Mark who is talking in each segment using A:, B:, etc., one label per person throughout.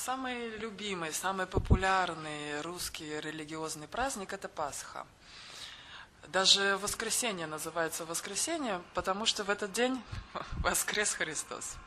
A: Самый любимый, самый популярный русский религиозный праздник – это Пасха. Даже воскресенье называется воскресенье, потому что в этот день воскрес Христос.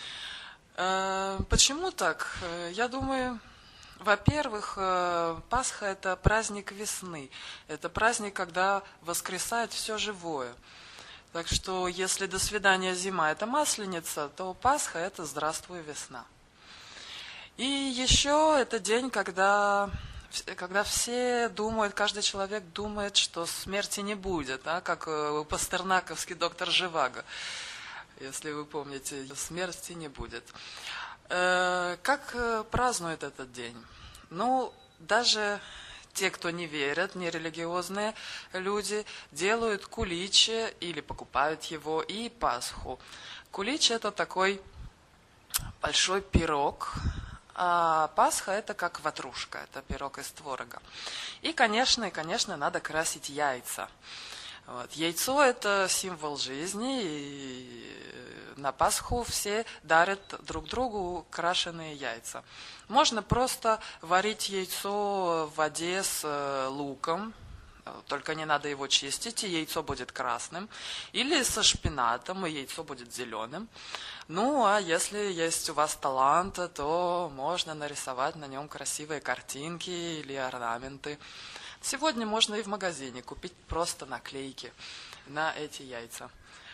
A: Почему так? Я думаю, во-первых, Пасха – это праздник весны. Это праздник, когда воскресает все живое. Так что, если до свидания зима – это Масленица, то Пасха – это здравствуй весна. И еще это день, когда все думают, каждый человек думает, что смерти не будет, да, как пастернаковский доктор Живаго, если вы помните, смерти не будет. Как празднуют этот день? Ну, даже те, кто не верят, нерелигиозные люди, делают куличи или покупают его и Пасху. Кулич – это такой большой пирог, а Пасха – это как ватрушка, это пирог из творога. И, конечно, надо красить яйца. Вот. Яйцо – это символ жизни, и на Пасху все дарят друг другу крашеные яйца. Можно просто варить яйцо в воде с луком, только не надо его чистить, и яйцо будет красным. Или со шпинатом, и яйцо будет зеленым. Ну, а если есть у вас талант, то можно нарисовать на нем красивые картинки или орнаменты. Сегодня можно и в магазине купить просто наклейки на эти яйца.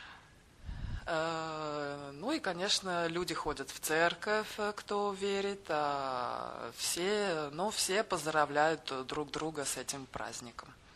A: Ну и, конечно, люди ходят в церковь, кто верит, а все поздравляют друг друга с этим праздником.